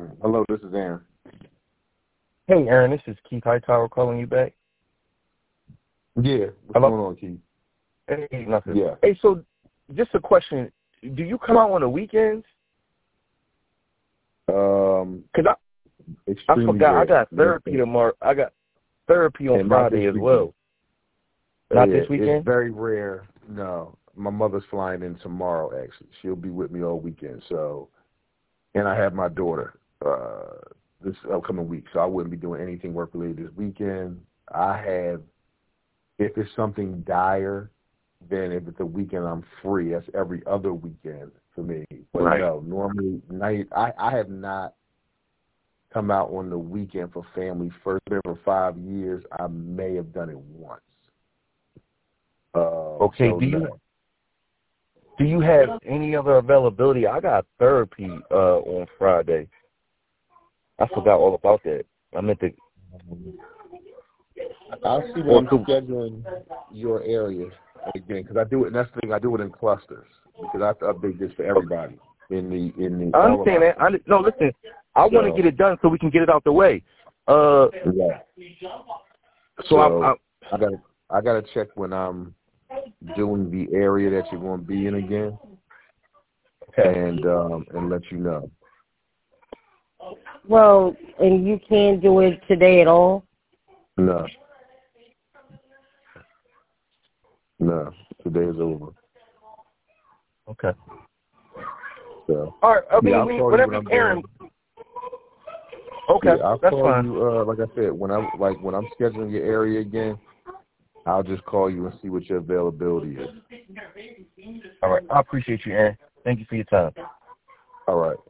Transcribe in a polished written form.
Hello, this is Aaron. Hey, Aaron, this is Keith Hightower calling you back. Yeah, what's Hello? going on, Keith? Hey, nothing. Yeah. Hey, so just a question. Do you come out on the weekends? Because I forgot. Rare. I got therapy tomorrow. I got therapy on Friday as well. Not this weekend? It's very rare. No. My mother's flying in tomorrow, actually. She'll be with me all weekend. So, and I have my daughter this upcoming week, so I wouldn't be doing anything work-related this weekend. If it's something dire, then if it's a weekend I'm free. That's every other weekend for me. But right. No, normally night. I have not come out on the weekend for family first for 5 years. I may have done it once. Okay. So do you have any other availability? I got therapy on Friday. I forgot all about that. I meant to. I'll see when I'm scheduling your area again, because I do it. And that's the thing. I do it in clusters because I have to update this for everybody in the. I understand that. No, listen. I want to get it done so we can get it out the way. Yeah. So I gotta check when I'm doing the area that you're going to be in again, and let you know. Well, and you can't do it today at all? No. Today is over. Okay. So. All right. I mean, yeah, whatever, Aaron. Okay, yeah, I'll that's call fine. you. Like I said, when I'm scheduling your area again, I'll just call you and see what your availability is. All right. I appreciate you, Aaron. Thank you for your time. All right.